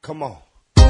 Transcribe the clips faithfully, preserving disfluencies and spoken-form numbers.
Come on.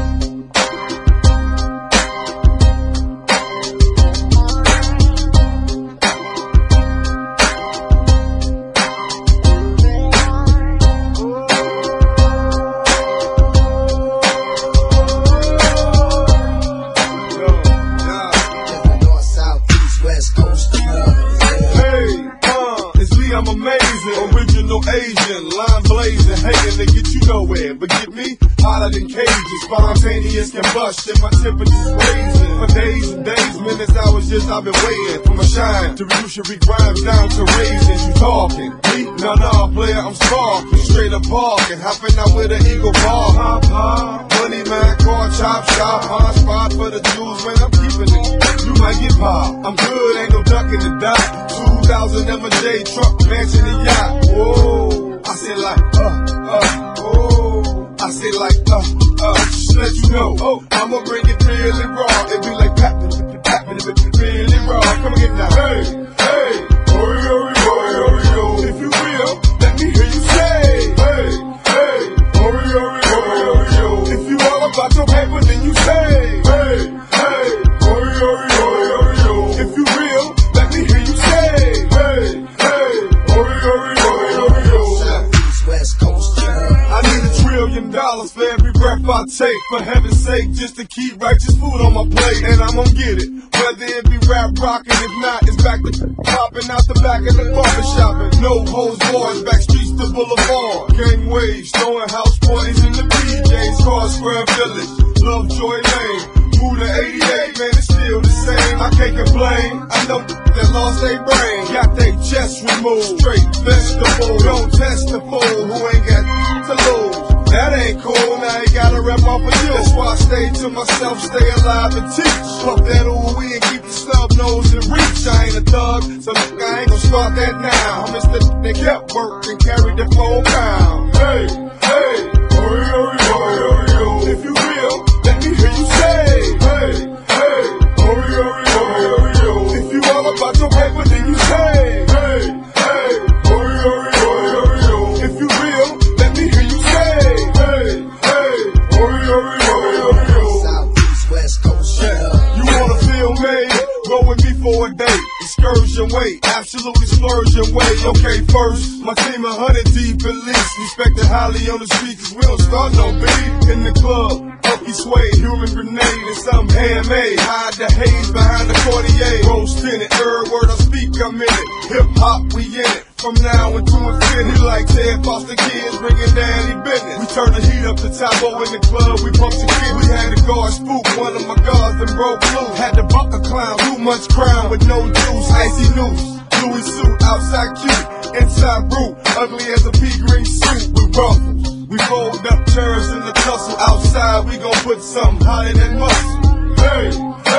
I'm amazing, original Asian, line blazing, hating to get you nowhere. But get me hotter than cages, spontaneous combustion, my temperature's raising. For days and days, minutes, hours, just I've been waiting for my shine to reduce your rhymes down to raisins. You talking? Me? No, no, player, I'm sparking, straight up barking, hopping out with an eagle ball. Hop, hop, money man, car, chop, shop, hot spot for the jewels, man, I'm keeping it. You might get popped, I'm good, ain't no ducking the dot. two thousand M J truck, mansion and yacht. Whoa, I say like, uh, uh, oh, I say like, uh, uh, just let you know, oh, I'ma bring it really raw. It be like pat, pat, pat, really raw. Come and get now, hey, hey, ori, ori, ori, ori, ori. If you real, let me hear you say, hey, hey, ori, ori, ori, ori, ori. If you all about your paper, then you say, hey, hey, ori, ori, ori, ori, ori. If you real, let me hear you say, hey, hey, ori, ori, ori, ori, ori. Southeast, West Coast, I need a trillion dollars for every breath I take. For heaven's sake, just to keep righteous food on my plate. And I'm gonna get it, whether it be rap rockin', if not, it's back to popping out the back of the barber shopping. No hoes, boys, back streets to Boulevard. Gang waves, throwing house parties in the P Js. Car Square Village, Lovejoy Lane. Move to eighty-eight, man, it's still the same. I can't complain, I know that lost their brain. Got their chest removed, straight vegetable. Don't test the fool who ain't got to lose. That ain't cool, now I gotta rep off of you. That's why I stay to myself, stay alive and teach. Puff that ooh wee and keep the snub nose in reach. I ain't a thug, so look, I ain't gon' start that now. I'm Mister that kept work and carried the four pound. Hey, hey, ori, ori, ori, ori, ori. If you real, let me hear you say, hey, hey, ori, ori, ori, ori, ori. If you all about your paper, then you say, hey, hey, ori, ori, ori, ori, ori. If you real, let me hear you say, hey, hey, ori, ori, ori, ori, ori. Southeast, West Coast, yeah. You wanna feel me? Go with me for a day. Excursion way, absolutely splurging way. Okay, first, my team a hundred deep at least. Respected highly on the street, cause we don't start no beef. In the club, funky sway, human grenade, and some handmade. Hide the haze behind the Cartier. Roast in it, every word I speak, I'm in it. Hip hop, we in it. From now into infinity, like Ted Foster kids, bringing daddy business. We turn the heat up to Tybo in the club, we pumped the kid. We had the guard spook, one of my guards that broke loose. Had the buck a clown, too much crown with no juice, icy noose. Louis suit, outside cute, inside brute, ugly as a pea green suit with ruffles. We fold up chairs in the tussle, outside we gon' put something hotter than muscle. Hey,